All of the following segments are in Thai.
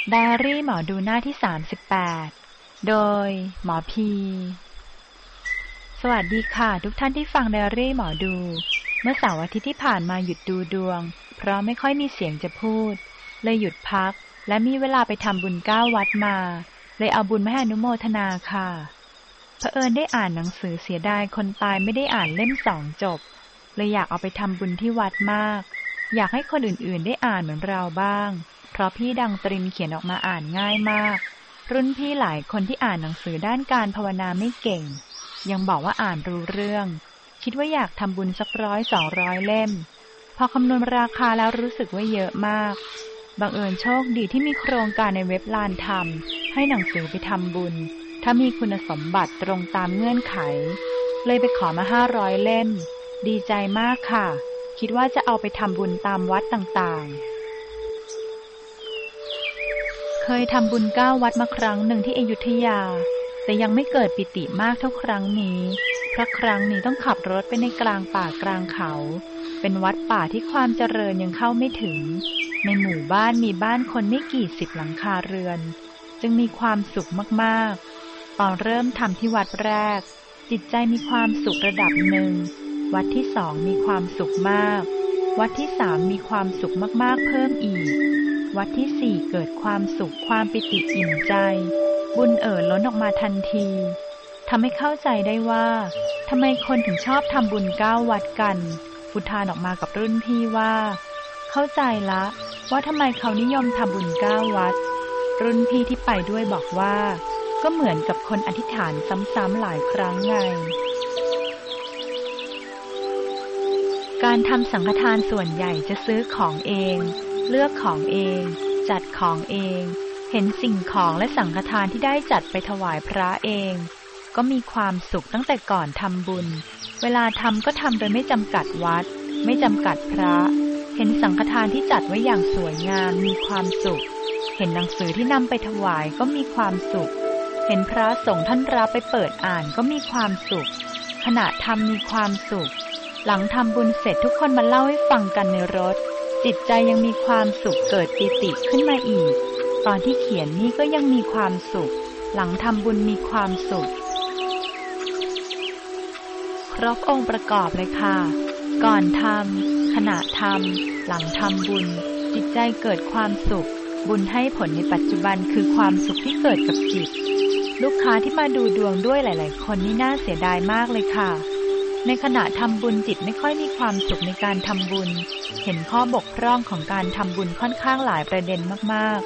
ไดอารี่หมอดูหน้าที่38โดยหมอพีสวัสดีค่ะทุกท่านที่ฟังไดอารี่หมอดูเมื่อเสาร์อาทิตย์ที่ผ่านมาหยุดดูดวงเพราะไม่ค่อยมีเสียงจะพูดเลยหยุดพักและมีเวลาไปทำบุญ9 วัดมาเลยเอาบุญมาให้อนุโมทนาค่ะเผอิญได้อ่านหนังสือเสียดายคนตายไม่ได้อ่านเล่ม2จบเลยอยากเอาไปทำบุญที่วัดมากอยากให้คนอื่นๆได้อ่านเหมือนเราบ้างเพราะพี่ดังตรินเขียนออกมาอ่านง่ายมากรุ่นพี่หลายคนที่อ่านหนังสือด้านการภาวนาไม่เก่งยังบอกว่าอ่านรู้เรื่องคิดว่าอยากทำบุญสัก100-200 เล่มพอคำนวณราคาแล้วรู้สึกว่าเยอะมากบังเอิญโชคดีที่มีโครงการในเว็บลานธรรมให้หนังสือไปทำบุญถ้ามีคุณสมบัติตรงตามเงื่อนไขเลยไปขอมา500 เล่มดีใจมากค่ะคิดว่าจะเอาไปทำบุญตามวัดต่างๆเคยทำบุญ9 วัดมาครั้งหนึ่งที่อยุธยาแต่ยังไม่เกิดปิติมากเท่าครั้งนี้เพราะครั้งนี้ต้องขับรถไปในกลางป่ากลางเขาเป็นวัดป่าที่ความเจริญยังเข้าไม่ถึงในหมู่บ้านมีบ้านคนไม่กี่10 หลังคาเรือนจึงมีความสุขมากๆตอนเริ่มทำที่วัดแรกจิตใจมีความสุขระดับหนึ่งวัดที่2มีความสุขมากวัดที่3มีความสุขมากๆเพิ่มอีกวัดที่4เกิดความสุขความปิติอิ่มใจบุญล้นออกมาทันทีทำให้เข้าใจได้ว่าทำไมคนถึงชอบทำบุญ9 วัดกันอุทานออกมากับรุ่นพี่ว่าเข้าใจละว่าทำไมเขานิยมทำบุญ9 วัดรุ่นพี่ที่ไปด้วยบอกว่าก็เหมือนกับคนอธิษฐานซ้ำๆหลายครั้งไงการทำสังฆทานส่วนใหญ่จะซื้อของเองเลือกของเองจัดของเองเห็นสิ่งของและสังฆทานที่ได้จัดไปถวายพระเองก็มีความสุขตั้งแต่ก่อนทำบุญเวลาทำก็ทำโดยไม่จำกัดวัดไม่จำกัดพระเห็นสังฆทานที่จัดไว้อย่างสวยงามมีความสุขเห็นหนังสือที่นำไปถวายก็มีความสุขเห็นพระสงฆ์ท่านรับไปเปิดอ่านก็มีความสุขขณะทำมีความสุขหลังทำบุญเสร็จทุกคนมาเล่าให้ฟังกันในรถจิตใจยังมีความสุขเกิดปิติขึ้นมาอีกตอนที่เขียนนี่ก็ยังมีความสุขหลังทำบุญมีความสุขครบองค์ประกอบเลยค่ะก่อนทำขณะทำหลังทำบุญจิตใจเกิดความสุขบุญให้ผลในปัจจุบันคือความสุขที่เกิดกับจิตลูกค้าที่มาดูดวงด้วยหลายๆคนนี่น่าเสียดายมากเลยค่ะในขณะทำบุญจิตไม่ค่อยมีความสุขในการทำบุญเห็นข้อบกพร่องของการทำบุญค่อนข้างหลายประเด็นมาก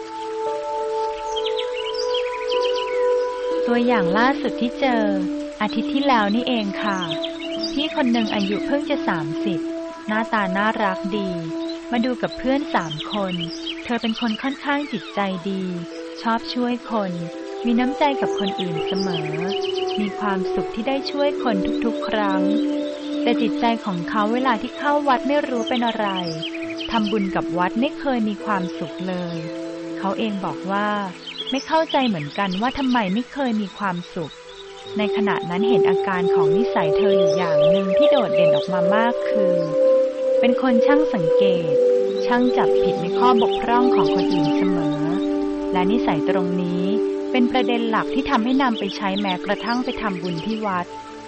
ๆตัวอย่างล่าสุดที่เจออาทิตย์ที่แล้วนี่เองค่ะพี่คนหนึ่งอายุเพิ่งจะ30หน้าตาน่ารักดีมาดูกับเพื่อน3 คนเธอเป็นคนค่อนข้างจิตใจดีชอบช่วยคนมีน้ำใจกับคนอื่นเสมอมีความสุขที่ได้ช่วยคนทุกๆครั้งแต่จิตใจของเขาเวลาที่เข้าวัดไม่รู้เป็นอะไรทำบุญกับวัดไม่เคยมีความสุขเลยเขาเองบอกว่าไม่เข้าใจเหมือนกันว่าทำไมไม่เคยมีความสุขในขณะนั้นเห็นอาการของนิสัยเธออยู่อย่างหนึ่งที่โดดเด่นออกมามากคือเป็นคนช่างสังเกตช่างจับผิดในข้อบกพร่องของคนอื่นเสมอและนิสัยตรงนี้เป็นประเด็นหลักที่ทำให้นำไปใช้แม้กระทั่งไปทำบุญที่วัด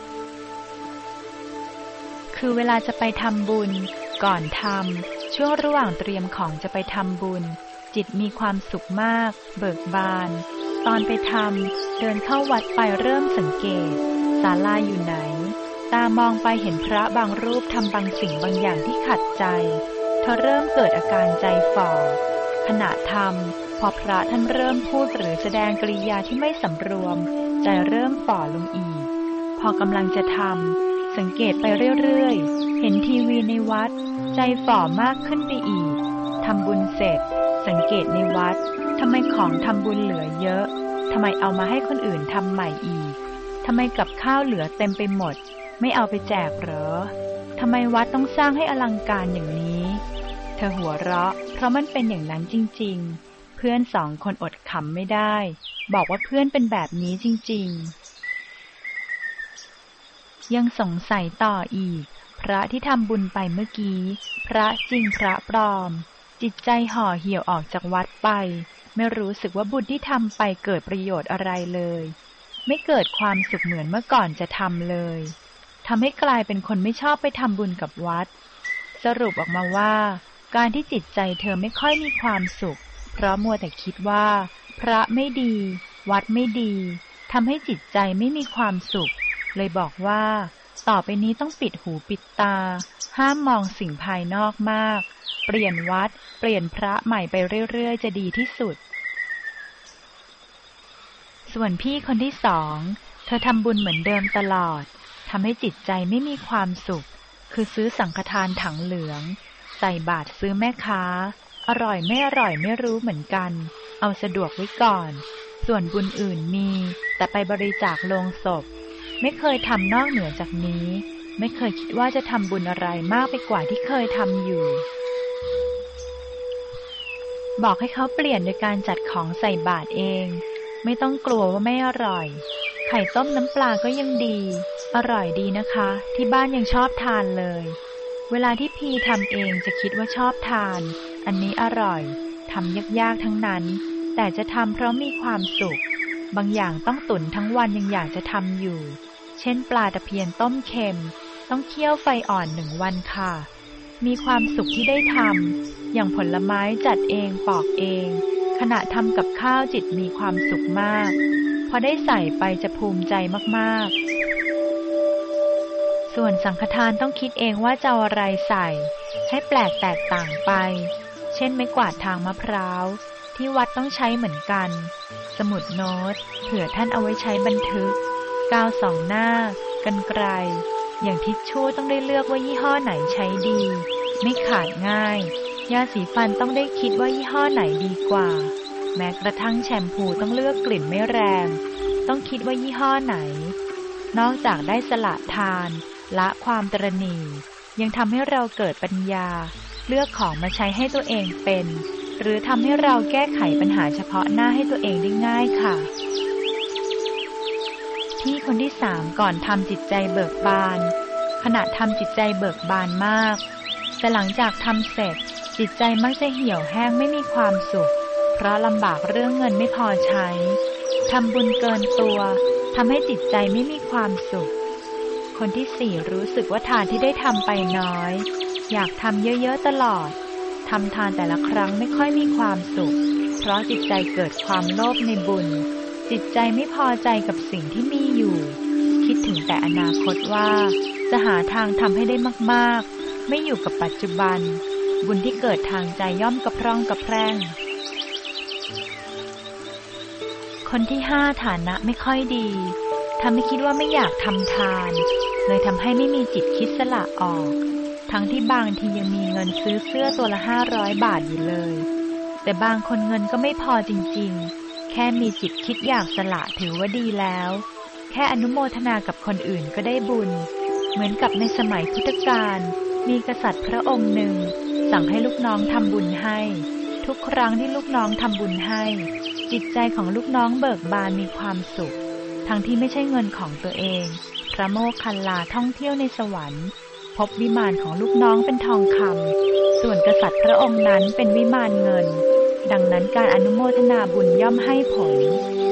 คือเวลาจะไปทำบุญก่อนทำช่วงระหว่างเตรียมของจะไปทำบุญจิตมีความสุขมากเบิกบานตอนไปทำเดินเข้าวัดไปเริ่มสังเกตศาลาอยู่ไหนตามองไปเห็นพระบางรูปทำบางสิ่งบางอย่างที่ขัดใจเธอเริ่มเกิดอาการใจฝ่อขณะทำพอพระท่านเริ่มพูดหรือแสดงกริยาที่ไม่สำรวมใจเริ่มฝ่อลงอีกพอกำลังจะทำสังเกตไปเรื่อยๆเห็นทีวีในวัดใจฝ่อมากขึ้นไปอีกทำบุญเสร็จสังเกตในวัดทำไมของทำบุญเหลือเยอะทำไมเอามาให้คนอื่นทำใหม่อีกทำไมกับข้าวเหลือเต็มไปหมดไม่เอาไปแจกเหรอทำไมวัดต้องสร้างให้อลังการอย่างนี้เธอหัวเราะเพราะมันเป็นอย่างนั้นจริงๆเพื่อน2 คนอดขำไม่ได้บอกว่าเพื่อนเป็นแบบนี้จริงๆยังสงสัยต่ออีกพระที่ทำบุญไปเมื่อกี้พระจริงพระปลอมจิตใจห่อเหี่ยวออกจากวัดไปไม่รู้สึกว่าบุญที่ทำไปเกิดประโยชน์อะไรเลยไม่เกิดความสุขเหมือนเมื่อก่อนจะทำเลยทำให้กลายเป็นคนไม่ชอบไปทำบุญกับวัดสรุปออกมาว่าการที่จิตใจเธอไม่ค่อยมีความสุขเพราะมัวแต่คิดว่าพระไม่ดีวัดไม่ดีทำให้จิตใจไม่มีความสุขเลยบอกว่าต่อไปนี้ต้องปิดหูปิดตาห้ามมองสิ่งภายนอกมากเปลี่ยนวัดเปลี่ยนพระใหม่ไปเรื่อยๆจะดีที่สุดส่วนพี่คนที่สองเธอทำบุญเหมือนเดิมตลอดทำให้จิตใจไม่มีความสุขคือซื้อสังฆทานถังเหลืองใส่บาตรซื้อแม่ค้าอร่อยไม่อร่อยไม่รู้เหมือนกันเอาสะดวกไว้ก่อนส่วนบุญอื่นมีแต่ไปบริจาคโลงศพไม่เคยทำนอกเหนือจากนี้ไม่เคยคิดว่าจะทำบุญอะไรมากไปกว่าที่เคยทำอยู่บอกให้เขาเปลี่ยนโดยการจัดของใส่บาตรเองไม่ต้องกลัวว่าไม่อร่อยไข่ต้มน้ำปลาก็ยังดีอร่อยดีนะคะที่บ้านยังชอบทานเลยเวลาที่พีทำเองจะคิดว่าชอบทานอันนี้อร่อยทำยากๆทั้งนั้นแต่จะทำเพราะมีความสุขบางอย่างต้องตุ๋นทั้งวันยังอยากจะทำอยู่เช่นปลาตะเพียนต้มเค็มต้องเคี่ยวไฟอ่อน1 วันค่ะมีความสุขที่ได้ทำอย่างผลไม้จัดเองปอกเองขณะทำกับข้าวจิตมีความสุขมากพอได้ใส่ไปจะภูมิใจมากๆส่วนสังฆทานต้องคิดเองว่าจะเอาอะไรใส่ให้แปลกแตกต่างไปเช่นไม้กวาดทางมะพร้าวที่วัดต้องใช้เหมือนกันสมุดโน้ตเผื่อท่านเอาไว้ใช้บันทึกกาวสองหน้ากรรไกรอย่างทิชชู่ต้องได้เลือกว่ายี่ห้อไหนใช้ดีไม่ขาดง่ายยาสีฟันต้องได้คิดว่ายี่ห้อไหนดีกว่าแม้กระทั่งแชมพูต้องเลือกกลิ่นไม่แรงต้องคิดว่ายี่ห้อไหนนอกจากได้สละทานละความตระหนี่ยังทำให้เราเกิดปัญญาเลือกของมาใช้ให้ตัวเองเป็นหรือทำให้เราแก้ไขปัญหาเฉพาะหน้าให้ตัวเองได้ง่ายค่ะพี่คนที่3ก่อนทำจิตใจเบิกบานขณะทำจิตใจเบิกบานมากแต่หลังจากทำเสร็จจิตใจมักจะเหี่ยวแห้งไม่มีความสุขเพราะลำบากเรื่องเงินไม่พอใช้ทำบุญเกินตัวทำให้จิตใจไม่มีความสุขคนที่4รู้สึกว่าทานที่ได้ทำไปน้อยอยากทำเยอะๆตลอดทำทานแต่ละครั้งไม่ค่อยมีความสุขเพราะจิตใจเกิดความโลภในบุญจิตใจไม่พอใจกับสิ่งที่มีอยู่คิดถึงแต่อนาคตว่าจะหาทางทำให้ได้มากๆไม่อยู่กับปัจจุบันบุญที่เกิดทางใจย่อมกระพร่องกระแพร่งคนที่5ฐานะไม่ค่อยดีทำให้คิดว่าไม่อยากทำทานเลยทำให้ไม่มีจิตคิดสละออกทั้งที่บางทียังมีเงินซื้อเสื้อตัวละ500 บาทอยู่เลยแต่บางคนเงินก็ไม่พอจริงๆแค่มีจิตคิดอยากสละถือว่าดีแล้วแค่อนุโมทนากับคนอื่นก็ได้บุญเหมือนกับในสมัยพุทธกาลมีกษัตริย์พระองค์หนึ่งสั่งให้ลูกน้องทำบุญให้ทุกครั้งที่ลูกน้องทำบุญให้จิตใจของลูกน้องเบิกบานมีความสุขทั้งที่ไม่ใช่เงินของตัวเองพระโมคคัลลาท่องเที่ยวในสวรรค์พบวิมานของลูกน้องเป็นทองคำส่วนกษัตริย์พระองค์นั้นเป็นวิมานเงินดังนั้นการอนุโมทนาบุญย่อมให้ผล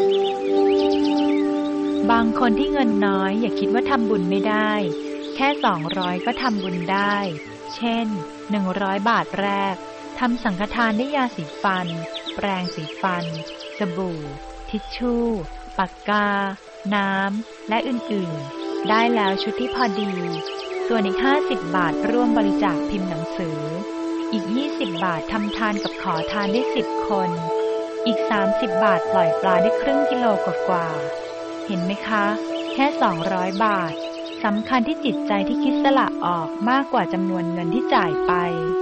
บางคนที่เงินน้อยอย่าคิดว่าทำบุญไม่ได้แค่200ก็ทำบุญได้เช่น100 บาทแรกทำสังฆทานได้ยาสีฟันแปรงสีฟันสบู่ทิชชู่ปากกาน้ำและอื่นๆได้แล้วชุดที่พอดีส่วนอีก50 บาทร่วมบริจาคพิมพ์หนังสืออีก20 บาททำทานกับขอทานได้10 คนอีก30 บาทปล่อยปลาได้ครึ่งกิโลกว่าเห็นไหมคะแค่200 บาทสำคัญที่จิตใจที่คิดสละออกมากกว่าจำนวนเงินที่จ่ายไป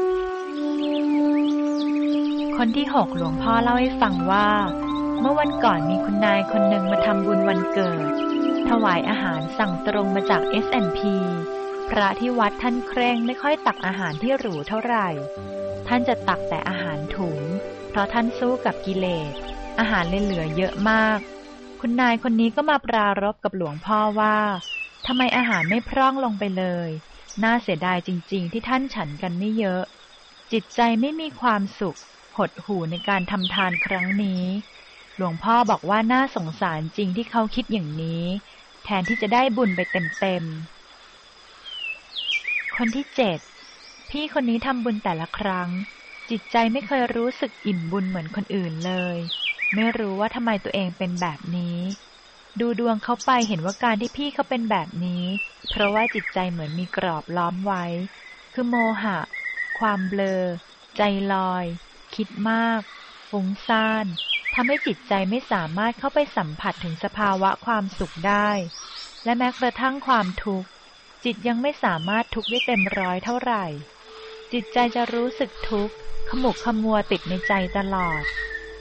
คนที่6หลวงพ่อเล่าให้ฟังว่าเมื่อวันก่อนมีคุณนายคนหนึ่งมาทำบุญวันเกิดถวายอาหารสั่งตรงมาจาก S&P พระที่วัดท่านเคร่งไม่ค่อยตักอาหารที่หรูเท่าไหร่ท่านจะตักแต่อาหารถุงเพราะท่านสู้กับกิเลสอาหารเลยเหลือเยอะมากคุณนายคนนี้ก็มาปรารภกับหลวงพ่อว่าทำไมอาหารไม่พร่องลงไปเลยน่าเสียดายจริงๆที่ท่านฉันกันไม่เยอะจิตใจไม่มีความสุขหดหู่ในการทำทานครั้งนี้หลวงพ่อบอกว่าน่าสงสารจริงที่เขาคิดอย่างนี้แทนที่จะได้บุญไปเต็มๆคนที่7พี่คนนี้ทำบุญแต่ละครั้งจิตใจไม่เคยรู้สึกอิ่มบุญเหมือนคนอื่นเลยไม่รู้ว่าทำไมตัวเองเป็นแบบนี้ดูดวงเขาไปเห็นว่าการที่พี่เขาเป็นแบบนี้เพราะว่าจิตใจเหมือนมีกรอบล้อมไว้คือโมหะความเบลอใจลอยคิดมากฟุ้งซ่านทำให้จิตใจไม่สามารถเข้าไปสัมผัสถึงสภาวะความสุขได้และแม้กระทั่งความทุกข์จิตยังไม่สามารถทุกข์ได้เต็มร้อยเท่าไหร่จิตใจจะรู้สึกทุกข์ขมุกขมัวติดในใจตลอด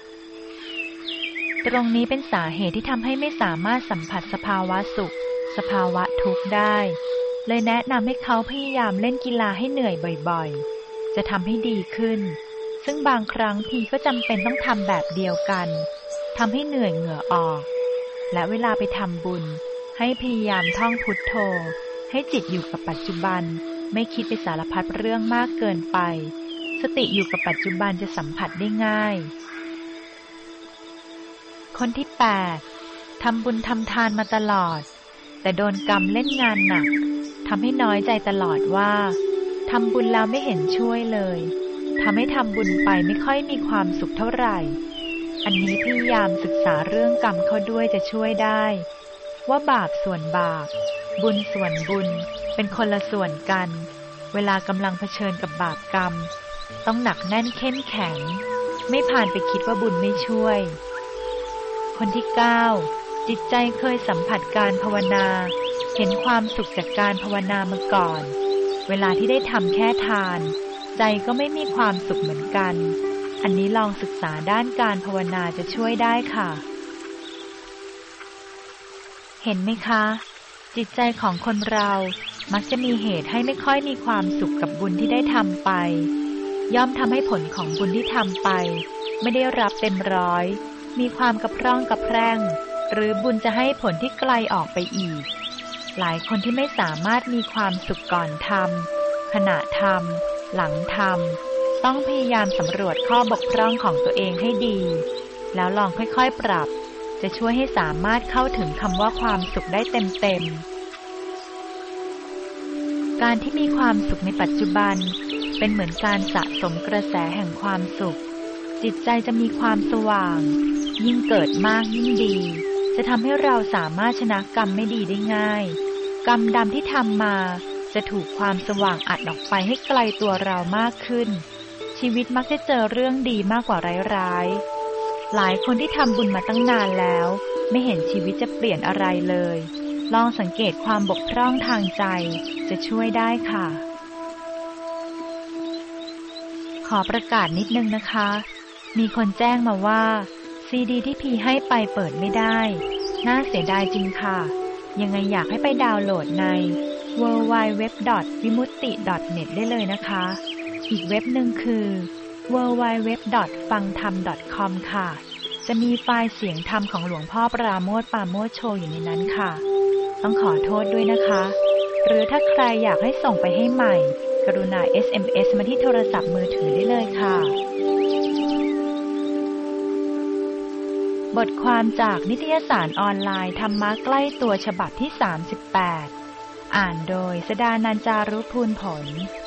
ตรงนี้เป็นสาเหตุที่ทำให้ไม่สามารถสัมผัสสภาวะสุขสภาวะทุกข์ได้เลยแนะนำให้เขาพยายามเล่นกีฬาให้เหนื่อยบ่อยๆจะทำให้ดีขึ้นซึ่งบางครั้งพีก็จำเป็นต้องทำแบบเดียวกันทำให้เหนื่อยเหงื่อออกและเวลาไปทำบุญให้พยายามท่องพุทโธให้จิตอยู่กับปัจจุบันไม่คิดไปสารพัดเรื่องมากเกินไปสติอยู่กับปัจจุบันจะสัมผัสได้ง่ายคนที่8ทำบุญทำทานมาตลอดแต่โดนกรรมเล่นงานหนักทำให้น้อยใจตลอดว่าทำบุญแล้วไม่เห็นช่วยเลยทำให้ทำบุญไปไม่ค่อยมีความสุขเท่าไหร่อันนี้พยายามศึกษาเรื่องกรรมเข้าด้วยจะช่วยได้ว่าบาปส่วนบาปบุญส่วนบุญเป็นคนละส่วนกันเวลากำลังเผชิญกับบาปกรรมต้องหนักแน่นเข้มแข็งไม่ผ่านไปคิดว่าบุญไม่ช่วยคนที่9จิตใจเคยสัมผัสการภาวนาเห็นความสุขจากการภาวนามาก่อนเวลาที่ได้ทำแค่ทานใจก็ไม่มีความสุขเหมือนกันอันนี้ลองศึกษาด้านการภาวนาจะช่วยได้ค่ะเห็นไหมคะจิตใจของคนเรามักจะมีเหตุให้ไม่ค่อยมีความสุขกับบุญที่ได้ทำไปย่อมทำให้ผลของบุญที่ทำไปไม่ได้รับเต็มร้อยมีความกระพร่องกระแพร่งหรือบุญจะให้ผลที่ไกลออกไปอีกหลายคนที่ไม่สามารถมีความสุขก่อนทำขณะทำหลังทำต้องพยายามสำรวจข้อบกพร่องของตัวเองให้ดีแล้วลองค่อยๆปรับจะช่วยให้สามารถเข้าถึงคำว่าความสุขได้เต็มๆการที่มีความสุขในปัจจุบันเป็นเหมือนการสะสมกระแสแห่งความสุขจิตใจจะมีความสว่างยิ่งเกิดมากยิ่งดีจะทำให้เราสามารถชนะกรรมไม่ดีได้ง่ายกรรมดำที่ทำมาจะถูกความสว่างอัดออกไปให้ไกลตัวเรามากขึ้นชีวิตมักจะเจอเรื่องดีมากกว่าร้ายๆหลายคนที่ทำบุญมาตั้งนานแล้วไม่เห็นชีวิตจะเปลี่ยนอะไรเลยลองสังเกตความบกพร่องทางใจจะช่วยได้ค่ะขอประกาศนิดนึงนะคะมีคนแจ้งมาว่าซีดีที่พีให้ไปเปิดไม่ได้น่าเสียดายจริงค่ะยังไงอยากให้ไปดาวน์โหลดใน www.vimutti.net ได้เลยนะคะอีกเว็บหนึ่งคือ www.fangtham.com ค่ะจะมีไฟล์เสียงธรรมของหลวงพ่อปราโมทย์ ปราโมทย์โชว์อยู่ในนั้นค่ะต้องขอโทษด้วยนะคะหรือถ้าใครอยากให้ส่งไปให้ใหม่กรุณา SMS มาที่โทรศัพท์มือถือได้เลยค่ะบทความจากนิตยสารออนไลน์ธรรมะใกล้ตัวฉบับที่38อ่านโดยสดานันท์ จารุพูนผล